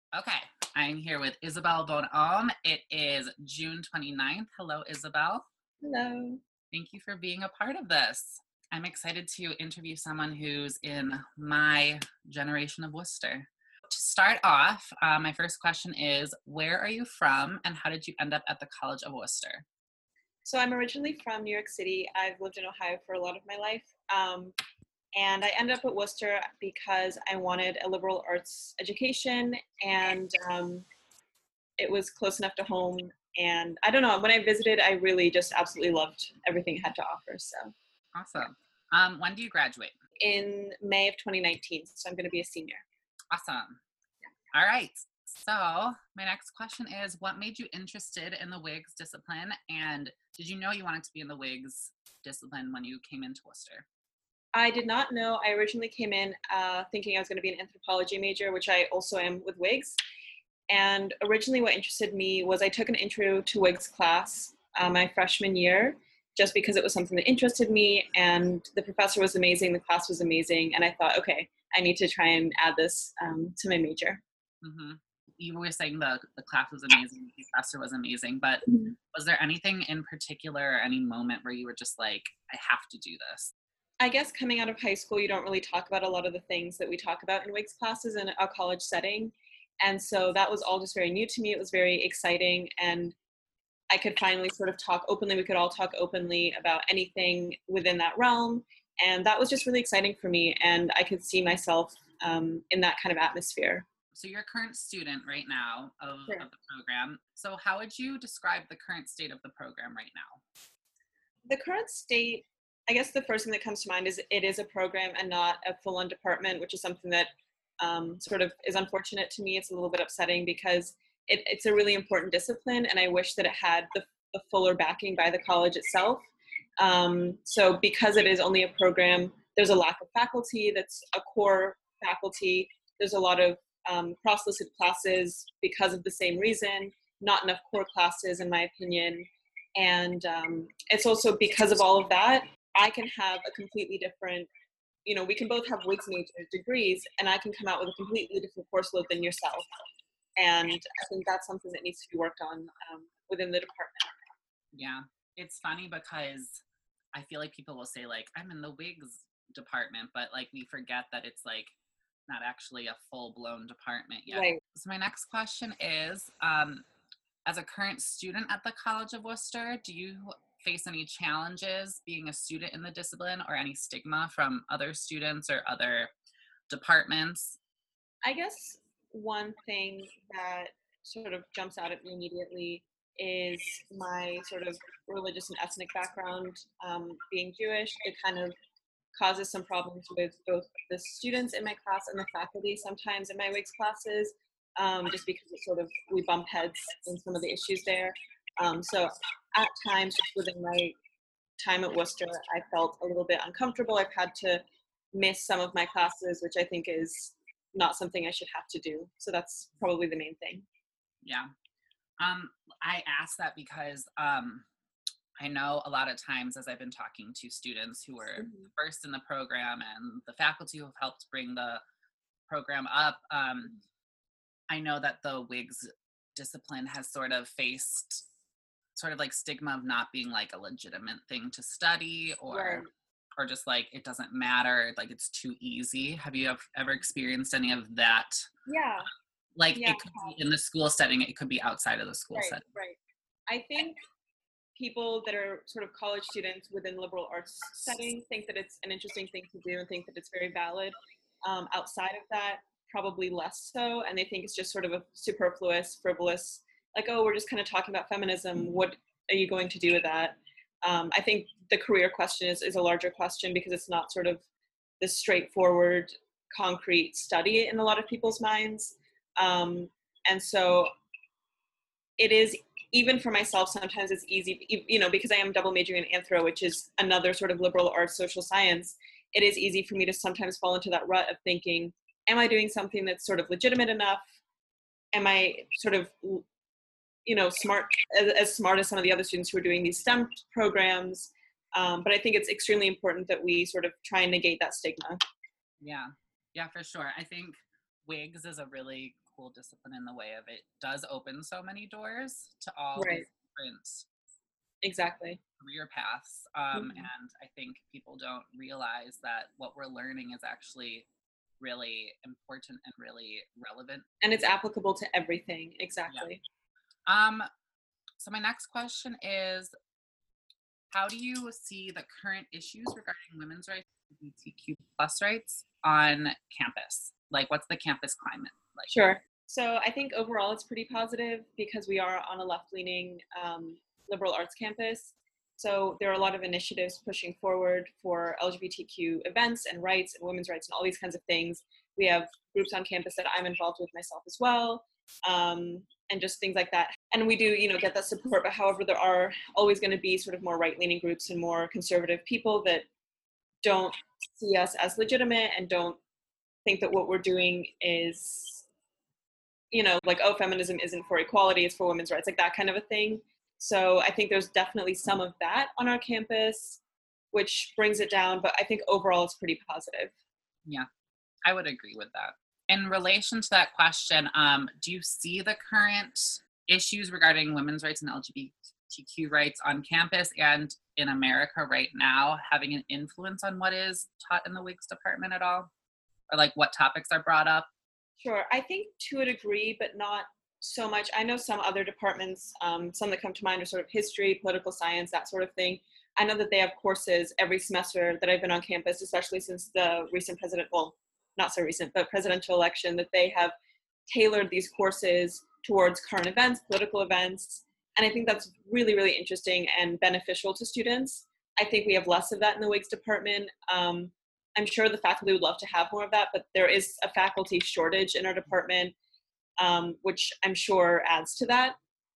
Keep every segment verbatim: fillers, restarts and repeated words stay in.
Okay, I'm here with Isabel Bonhomme. It is June twenty-ninth. Hello, Isabel. Hello. Thank you for being a part of this. I'm excited to interview someone who's in my generation of Worcester. To start off, uh, my first question is, where are you from and how did you end up at the College of Worcester? So I'm originally from New York City. I've lived in Ohio for a lot of my life. Um, and I ended up at Worcester because I wanted a liberal arts education and um, it was close enough to home. And I don't know, when I visited, I really just absolutely loved everything it had to offer. So Awesome. Um, when do you graduate? in May of twenty nineteen, so I'm going to be a senior. Awesome. All right. So my next question is, what made you interested in the W I Gs discipline, and did you know you wanted to be in the W I Gs discipline when you came into Worcester? I did not know. I originally came in uh, thinking I was going to be an anthropology major, which I also am with W I Gs. And originally what interested me was I took an intro to W I Gs class uh, my freshman year, just because it was something that interested me, and the professor was amazing, the class was amazing, and I thought, okay, I need to try and add this um, to my major. Mm-hmm. You were saying the, the class was amazing, the professor was amazing, but Mhm. was there anything in particular or any moment where you were just like, I have to do this? I guess coming out of high school, you don't really talk about a lot of the things that we talk about in W I Gs classes in a college setting. And so that was all just very new to me. It was very exciting, and I could finally sort of talk openly. We could all talk openly about anything within that realm. And that was just really exciting for me. And I could see myself um, in that kind of atmosphere. So you're a current student right now of, Sure. of the program. So how would you describe the current state of the program right now? The current state, I guess the first thing that comes to mind is it is a program and not a full-on department, which is something that um, sort of is unfortunate to me. It's a little bit upsetting because it, it's a really important discipline, and I wish that it had the, the fuller backing by the college itself. Um, so because it is only a program, there's a lack of faculty that's a core faculty. There's a lot of um, cross-listed classes because of the same reason, not enough core classes in my opinion. And um, it's also because of all of that, I can have a completely different, you know, we can both have W I Gs major degrees, and I can come out with a completely different course load than yourself. And I think that's something that needs to be worked on um, within the department. Yeah, it's funny because I feel like people will say like, I'm in the W I Gs department, but like we forget that it's like not actually a full-blown department yet. Right. So my next question is, um, as a current student at the College of Worcester, do you face any challenges being a student in the discipline or any stigma from other students or other departments? I guess one thing that sort of jumps out at me immediately is my sort of religious and ethnic background. Um, being Jewish, it kind of causes some problems with both the students in my class and the faculty sometimes in my W I Gs classes, um, just because it sort of, we bump heads in some of the issues there. Um, so at times, just within my time at Worcester, I felt a little bit uncomfortable. I've had to miss some of my classes, which I think is not something I should have to do. So that's probably the main thing. Yeah. Um, I ask that because um, I know a lot of times as I've been talking to students who were Mm-hmm. first in the program and the faculty who have helped bring the program up, um, I know that the W I Gs discipline has sort of faced sort of like stigma of not being like a legitimate thing to study, or Right. or just like it doesn't matter, like it's too easy. Have you ever experienced any of that? Yeah. Like Yeah. it could be in the school setting, it could be outside of the school Right. setting. Right. I think people that are sort of college students within liberal arts setting think that it's an interesting thing to do and think that it's very valid. Um, outside of that, probably less so, and they think it's just sort of a superfluous, frivolous, like, oh, we're just kind of talking about feminism. What are you going to do with that? Um, I think the career question is, is a larger question because it's not sort of this straightforward, concrete study in a lot of people's minds. Um, and so it is, even for myself, sometimes it's easy, you know, because I am double majoring in anthro, which is another sort of liberal arts social science, it is easy for me to sometimes fall into that rut of thinking, am I doing something that's sort of legitimate enough? Am I sort of, you know, smart, as, as smart as some of the other students who are doing these STEM programs? Um, but I think it's extremely important that we sort of try and negate that stigma. Yeah, yeah, for sure. I think W I Gs is a really cool discipline in the way of it does open so many doors to all Right. these different Exactly. career paths. Um, Mhm. and I think people don't realize that what we're learning is actually really important and really relevant. And it's applicable to everything. Yeah. Exactly. Um, so my next question is, how do you see the current issues regarding women's rights, L G B T Q plus rights on campus? Like, what's the campus climate like? Sure. So I think overall it's pretty positive because we are on a left-leaning um, liberal arts campus. So there are a lot of initiatives pushing forward for L G B T Q events and rights and women's rights and all these kinds of things. We have groups on campus that I'm involved with myself as well, um, and just things like that. And we do, you know, get that support. But however, there are always going to be sort of more right-leaning groups and more conservative people that don't see us as legitimate and don't think that what we're doing is, you know, like, oh, feminism isn't for equality, it's for women's rights, like that kind of a thing. So I think there's definitely some of that on our campus, which brings it down. But I think overall it's pretty positive. Yeah, I would agree with that. In relation to that question, um, do you see the current issues regarding women's rights and L G B T Q rights on campus and in America right now having an influence on what is taught in the W I G S department at all? Or like what topics are brought up? Sure. I think to a degree, but not so much. I know some other departments, um, some that come to mind are sort of history, political science, that sort of thing. I know that they have courses every semester that I've been on campus, especially since the recent president, well, not so recent, but presidential election, that they have tailored these courses towards current events, political events. And I think that's really, really interesting and beneficial to students. I think we have less of that in the W I G S department. Um, I'm sure the faculty would love to have more of that, but there is a faculty shortage in our department, um, which I'm sure adds to that.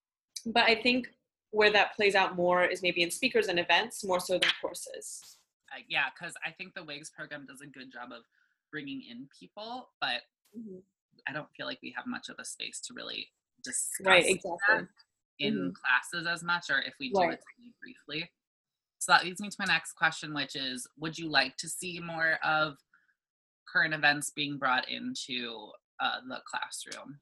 But I think where that plays out more is maybe in speakers and events more so than courses. Uh, yeah, because I think the W I G S program does a good job of bringing in people, but Mm-hmm. I don't feel like we have much of a space to really Right, discuss exactly. that in Mm-hmm. classes as much, or if we do Right. it really briefly. So that leads me to my next question, which is, would you like to see more of current events being brought into uh, the classroom?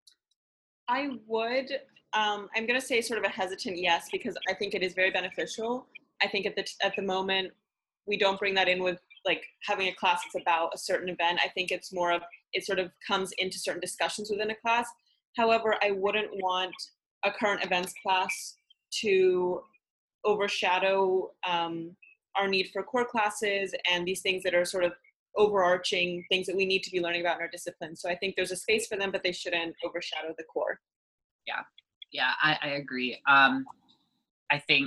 I would. Um, I'm going to say sort of a hesitant yes, because I think it is very beneficial. I think at the t- at the moment we don't bring that in with like having a class that's about a certain event. I think it's more of it sort of comes into certain discussions within a class. However, I wouldn't want a current events class to overshadow um, our need for core classes and these things that are sort of overarching things that we need to be learning about in our discipline. So I think there's a space for them, but they shouldn't overshadow the core. Yeah, yeah, I, I agree. Um, I think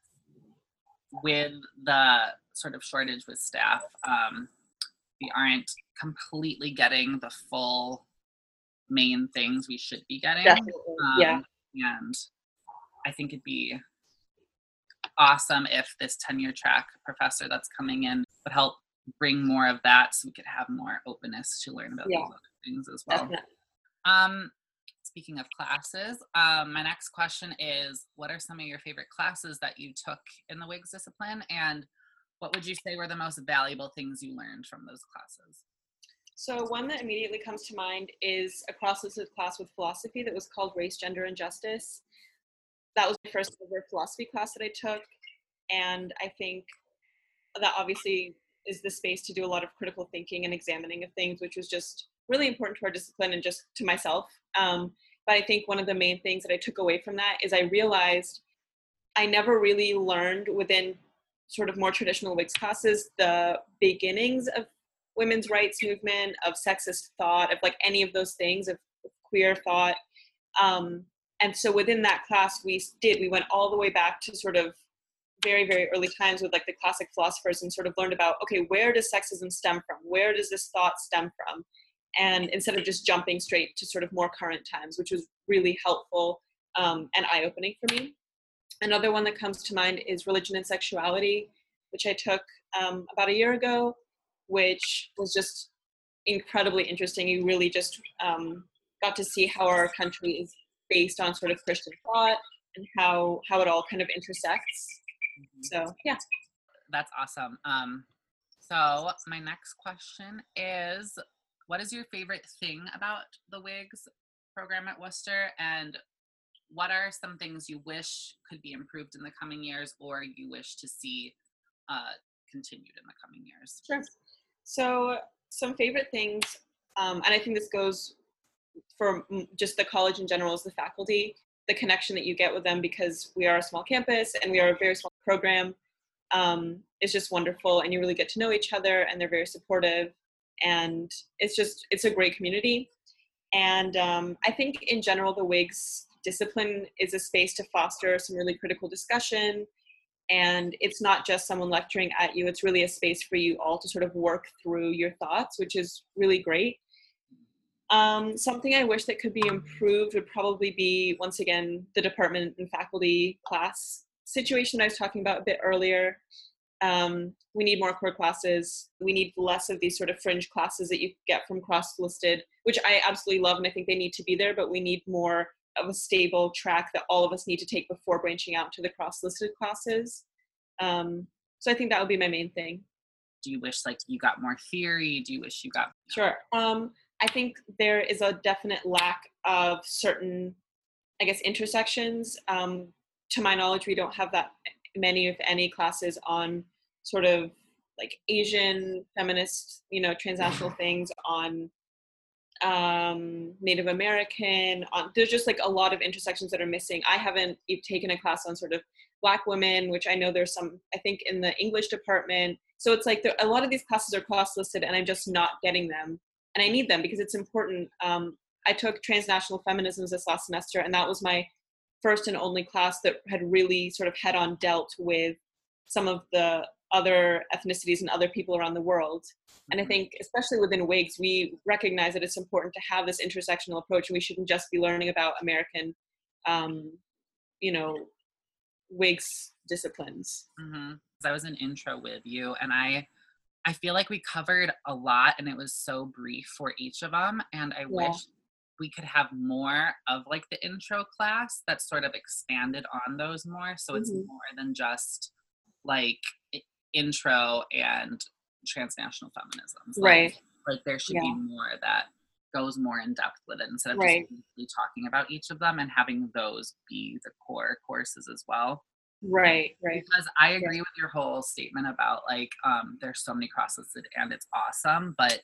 with the sort of shortage with staff, um, we aren't completely getting the full main things we should be getting. Definitely. Yeah. Um, and I think it'd be awesome if this tenure track professor that's coming in would help bring more of that so we could have more openness to learn about Yeah. these other things as well. Definitely. Um, speaking of classes, um, my next question is, what are some of your favorite classes that you took in the W I G S discipline, and what would you say were the most valuable things you learned from those classes? So one that immediately comes to mind is a cross-listed class with philosophy that was called Race, Gender, and Justice. That was the first ever philosophy class that I took. And I think that obviously is the space to do a lot of critical thinking and examining of things, which was just really important to our discipline and just to myself. Um, but I think one of the main things that I took away from that is I realized I never really learned within sort of more traditional W I G S classes the beginnings of women's rights movement, of sexist thought, of like any of those things, of queer thought. Um, and so within that class, we did, we went all the way back to sort of very, very early times with like the classic philosophers and sort of learned about, okay, where does sexism stem from? Where does this thought stem from? And instead of just jumping straight to sort of more current times, which was really helpful um, and eye-opening for me. Another one that comes to mind is Religion and Sexuality, which I took um, about a year ago, which was just incredibly interesting. You really just um, got to see how our country is based on sort of Christian thought and how how it all kind of intersects. So yeah. That's awesome. Um, so my next question is, what is your favorite thing about the W I G S program at Worcester, and what are some things you wish could be improved in the coming years, or you wish to see uh, continued in the coming years? Sure. So some favorite things, um, and I think this goes for just the college in general, is the faculty, the connection that you get with them, because we are a small campus and we are a very small program. Um, it's just wonderful, and you really get to know each other, and they're very supportive, and it's just, it's a great community. And um, I think in general, the WIGS discipline is a space to foster some really critical discussion. And it's not just someone lecturing at you, it's really a space for you all to sort of work through your thoughts, which is really great. Um, something I wish that could be improved would probably be, once again, the department and faculty class situation I was talking about a bit earlier. Um, we need more core classes. We need less of these sort of fringe classes that you get from cross-listed, which I absolutely love, and I think they need to be there, but we need more of a stable track that all of us need to take before branching out to the cross-listed classes. Um, so I think that would be my main thing. Do you wish like you got more theory? Do you wish you got... Sure. Um, I think there is a definite lack of certain, I guess, intersections. Um, to my knowledge, we don't have that many, if any, classes on sort of like Asian, feminist, you know, transnational things, on um, Native American. On, there's just like a lot of intersections that are missing. I haven't taken a class on sort of Black women, which I know there's some, I think, in the English department. So it's like there, a lot of these classes are cross-listed, and I'm just not getting them. And I need them because it's important. Um, I took transnational feminisms this last semester, and that was my first and only class that had really sort of head-on dealt with some of the other ethnicities and other people around the world. And I think, especially within WIGS, we recognize that it's important to have this intersectional approach, and we shouldn't just be learning about American, um, you know, WIGS disciplines. Mm-hmm. I was in intro with you, and I I feel like we covered a lot, and it was so brief for each of them, and I yeah. wish we could have more of like the intro class that sort of expanded on those more, so mm-hmm. it's more than just like intro and transnational feminisms. Like, right. Like there should yeah. be more that goes more in depth with it, instead of right. just briefly talking about each of them and having those be the core courses as well. Right, right. Because I agree yeah. with your whole statement about like um, there's so many cross-listed and it's awesome, but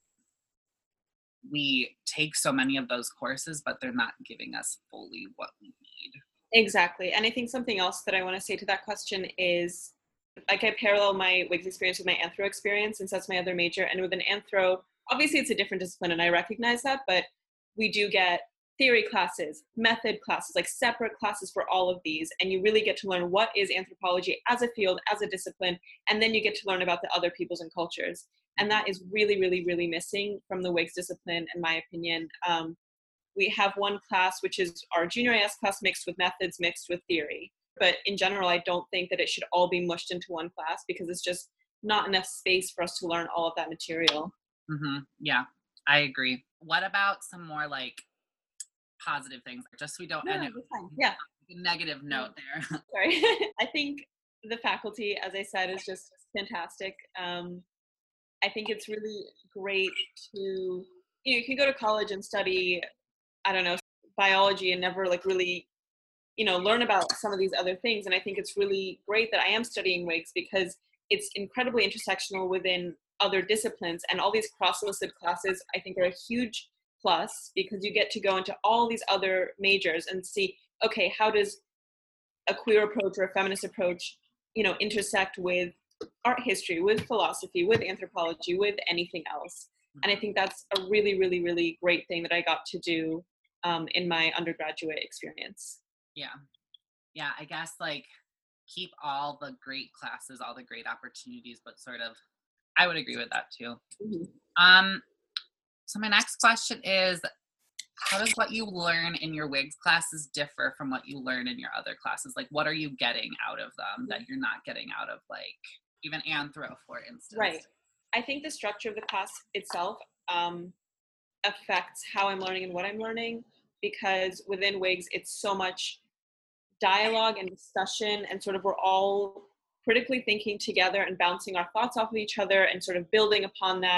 we take so many of those courses, but they're not giving us fully what we need. Exactly. And I think something else that I want to say to that question is, like, I parallel my WIGS experience with my anthro experience, since that's my other major. And with an anthro, obviously it's a different discipline, and I recognize that, but we do get theory classes, method classes, like separate classes for all of these. And you really get to learn what is anthropology as a field, as a discipline, and then you get to learn about the other peoples and cultures. And that is really, really, really missing from the WIGS discipline, in my opinion. Um, we have one class, which is our junior I S class mixed with methods, mixed with theory. But in general, I don't think that it should all be mushed into one class, because it's just not enough space for us to learn all of that material. Mm-hmm. Yeah, I agree. What about some more like positive things, just so we don't yeah, end yeah. negative note there? Sorry. I think the faculty, as I said, is just fantastic. Um, I think it's really great to, you know, you can go to college and study, I don't know, biology and never like really, you know, learn about some of these other things. And I think it's really great that I am studying WIGS, because it's incredibly intersectional within other disciplines, and all these cross-listed classes I think are a huge plus, because you get to go into all these other majors and see, okay, how does a queer approach or a feminist approach, you know, intersect with art history, with philosophy, with anthropology, with anything else. And I think that's a really, really, really great thing that I got to do um, in my undergraduate experience. Yeah. Yeah, I guess like keep all the great classes, all the great opportunities, but sort of, I would agree with that too. Mm-hmm. Um, so my next question is, how does what you learn in your WIGS classes differ from what you learn in your other classes? Like, what are you getting out of them that you're not getting out of, like, even anthro, for instance? Right. I think the structure of the class itself um, affects how I'm learning and what I'm learning, because within WIGS, it's so much dialogue and discussion, and sort of we're all critically thinking together and bouncing our thoughts off of each other and sort of building upon that.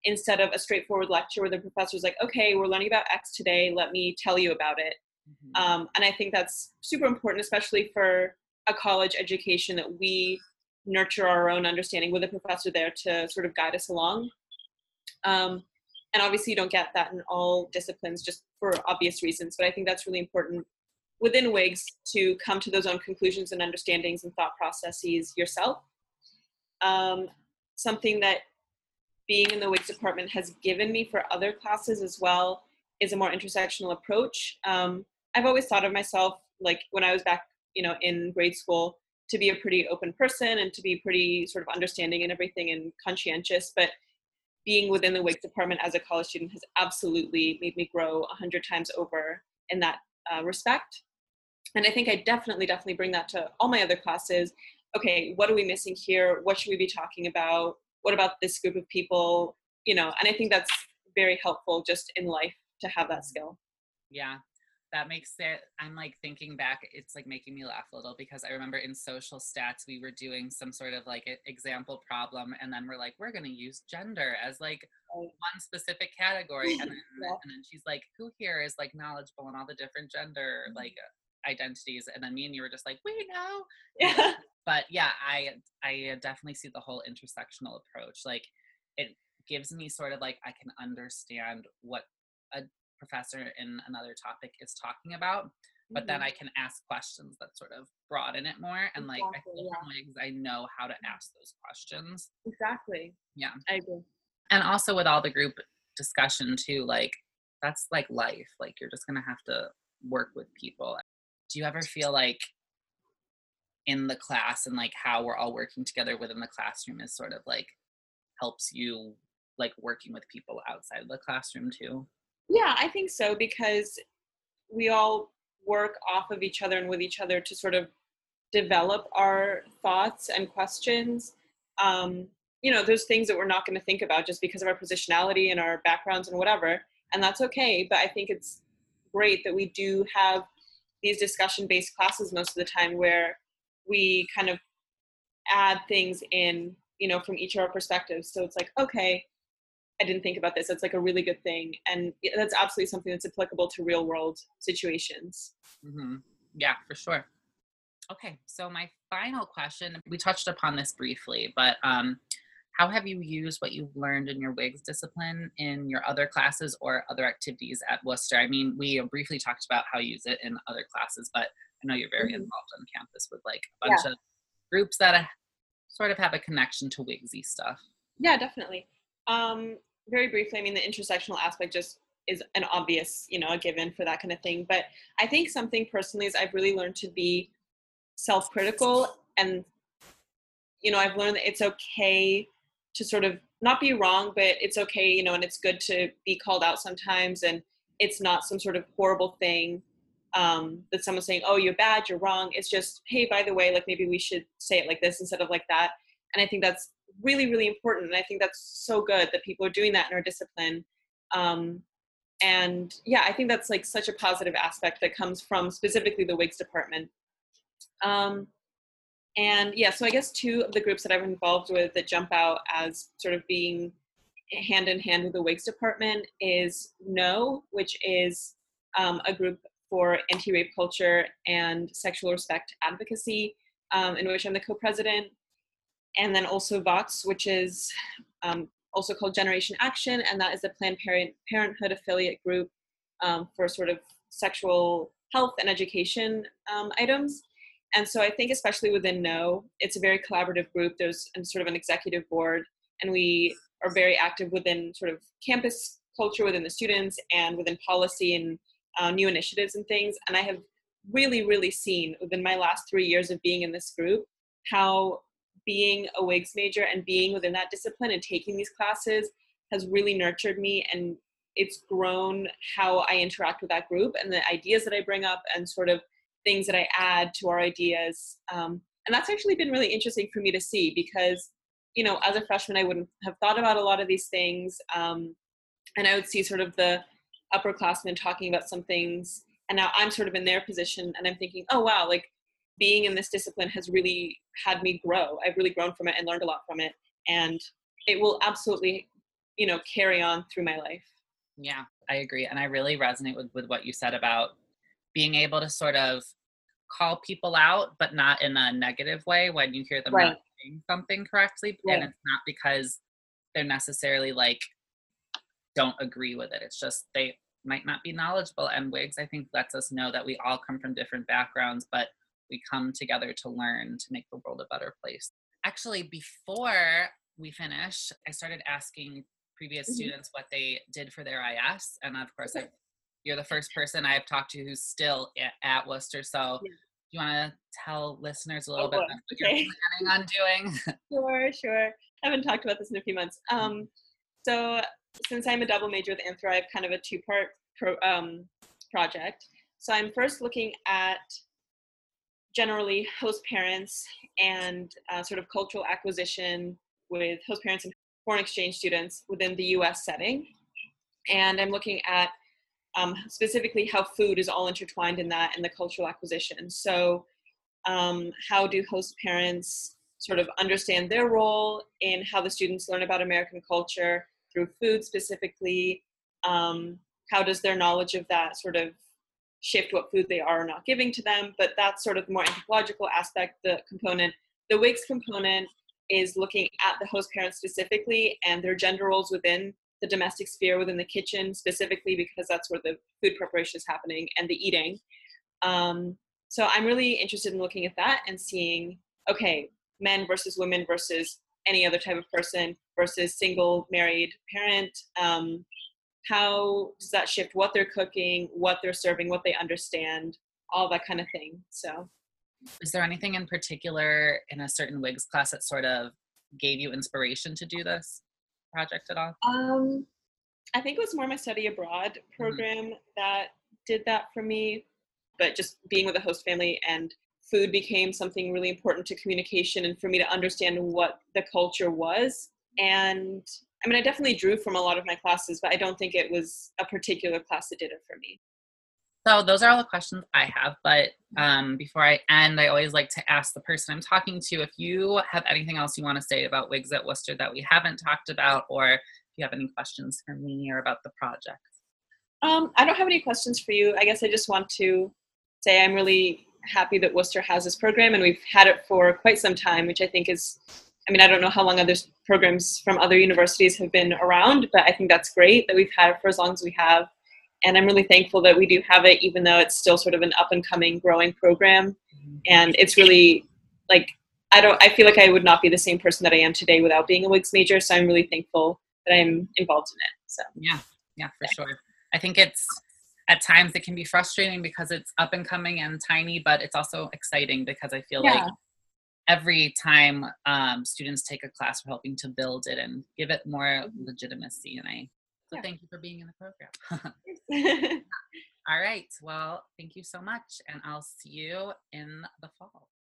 instead of a straightforward lecture where the professor's like, okay, we're learning about X today, let me tell you about it. Mm-hmm. Um, and I think that's super important, especially for a college education, that we nurture our own understanding with a professor there to sort of guide us along. Um, and obviously you don't get that in all disciplines just for obvious reasons, but I think that's really important within W I Gs to come to those own conclusions and understandings and thought processes yourself. Um, something that being in the W I Gs department has given me for other classes as well is a more intersectional approach. Um, I've always thought of myself, like when I was back, you know, in grade school, to be a pretty open person and to be pretty sort of understanding and everything and conscientious, but being within the W I Gs department as a college student has absolutely made me grow a hundred times over in that uh, respect. And I think I definitely, definitely bring that to all my other classes. Okay, what are we missing here? What should we be talking about? What about this group of people? You know, and I think that's very helpful just in life to have that skill. Yeah, that makes it, I'm like thinking back, it's like making me laugh a little, because I remember in social stats, we were doing some sort of like example problem. And then we're like, we're going to use gender as like one specific category. And then, yeah. and then she's like, who here is like knowledgeable in all the different gender like identities? And then me and you were just like, we know. Yeah. But yeah, I I definitely see the whole intersectional approach. Like it gives me sort of like, I can understand what a professor in another topic is talking about, but mm-hmm. then I can ask questions that sort of broaden it more. And exactly, like I feel yeah. from W I Gs, I know how to ask those questions. Exactly. Yeah. I agree. And also with all the group discussion too, like that's like life. Like you're just gonna have to work with people. Do you ever feel like in the class and like how we're all working together within the classroom is sort of like helps you like working with people outside of the classroom too? Yeah, I think so, because we all work off of each other and with each other to sort of develop our thoughts and questions. Um, you know, there's things that we're not going to think about just because of our positionality and our backgrounds and whatever, and that's okay. But I think it's great that we do have these discussion-based classes most of the time where we kind of add things in, you know, from each of our perspectives. So it's like, okay, I didn't think about this. That's like a really good thing. And that's absolutely something that's applicable to real world situations. Mm-hmm. Yeah, for sure. Okay. So my final question, we touched upon this briefly, but um, how have you used what you've learned in your W I Gs discipline in your other classes or other activities at Worcester? I mean, we briefly talked about how you use it in other classes, but I know you're very mm-hmm. involved on campus with like a bunch yeah. of groups that uh, sort of have a connection to W I G-y stuff. Yeah, definitely. Um, very briefly, I mean, the intersectional aspect just is an obvious, you know, a given for that kind of thing. But I think something personally is I've really learned to be self-critical, and, you know, I've learned that it's okay to sort of not be wrong, but it's okay, you know, and it's good to be called out sometimes, and it's not some sort of horrible thing um, that someone's saying, oh, you're bad, you're wrong. It's just, hey, by the way, like maybe we should say it like this instead of like that. And I think that's really, really important. And I think that's so good that people are doing that in our discipline. Um, and yeah, I think that's like such a positive aspect that comes from specifically the W I Gs department. Um, and yeah, so I guess two of the groups that I've involved with that jump out as sort of being hand in hand with the W I Gs department is KNOW, which is um, a group for anti-rape culture and sexual respect advocacy, um, in which I'm the co-president. And then also VOX, which is um, also called Generation Action, and that is a Planned Parent- Parenthood affiliate group um, for sort of sexual health and education um, items. And so I think especially within KNOW, it's a very collaborative group. There's sort of an executive board, and we are very active within sort of campus culture within the students and within policy and uh, new initiatives and things. And I have really, really seen within my last three years of being in this group how being a W I Gs major and being within that discipline and taking these classes has really nurtured me, and it's grown how I interact with that group and the ideas that I bring up and sort of things that I add to our ideas. Um, and that's actually been really interesting for me to see because, you know, as a freshman, I wouldn't have thought about a lot of these things. Um, and I would see sort of the upperclassmen talking about some things, and now I'm sort of in their position and I'm thinking, oh, wow, like, being in this discipline has really had me grow. I've really grown from it and learned a lot from it. And it will absolutely you know, carry on through my life. Yeah, I agree. And I really resonate with, with what you said about being able to sort of call people out, but not in a negative way when you hear them Right. not saying something correctly. Right. And it's not because they're necessarily like, don't agree with it. It's just they might not be knowledgeable. And WIGS, I think, lets us know that we all come from different backgrounds, but we come together to learn to make the world a better place. Actually, before we finish, I started asking previous Mhm. students what they did for their I S. And of course, I've, you're the first person I've talked to who's still at, at Worcester. So Yeah. do you want to tell listeners a little Oh, bit boy. about what Okay. you're planning on doing? Sure, sure. I haven't talked about this in a few months. Um, so since I'm a double major with Anthro, I have kind of a two-part pro, um, project. So I'm first looking at generally host parents and uh, sort of cultural acquisition with host parents and foreign exchange students within the U S setting. And I'm looking at um, specifically how food is all intertwined in that and the cultural acquisition. So um, how do host parents sort of understand their role in how the students learn about American culture through food specifically? Um, how does their knowledge of that sort of shift what food they are or not giving to them? But that's sort of the more anthropological aspect, the component. The WIGS component is looking at the host parents specifically and their gender roles within the domestic sphere, within the kitchen specifically, because that's where the food preparation is happening and the eating. Um, so I'm really interested in looking at that and seeing, okay, men versus women versus any other type of person versus single married parent. Um, how does that shift what they're cooking, what they're serving, what they understand, all that kind of thing. So is there anything in particular in a certain WIGS class that sort of gave you inspiration to do this project at all? um, I think it was more my study abroad program mm-hmm. that did that for me. But just being with a host family and food became something really important to communication and for me to understand what the culture was. And I mean, I definitely drew from a lot of my classes, but I don't think it was a particular class that did it for me. So those are all the questions I have. But um, before I end, I always like to ask the person I'm talking to if you have anything else you want to say about WIGS at Worcester that we haven't talked about, or if you have any questions for me or about the project. Um, I don't have any questions for you. I guess I just want to say I'm really happy that Worcester has this program, and we've had it for quite some time, which I think is, I mean, I don't know how long other programs from other universities have been around, but I think that's great that we've had it for as long as we have. And I'm really thankful that we do have it, even though it's still sort of an up and coming growing program. And it's really like, I don't, I feel like I would not be the same person that I am today without being a WIGS major. So I'm really thankful that I'm involved in it. So yeah, yeah, for yeah. sure. I think it's, at times it can be frustrating because it's up and coming and tiny, but it's also exciting because I feel yeah. like every time um, students take a class, we're helping to build it and give it more legitimacy. And I, so yeah. thank you for being in the program. All right. Well, thank you so much. And I'll see you in the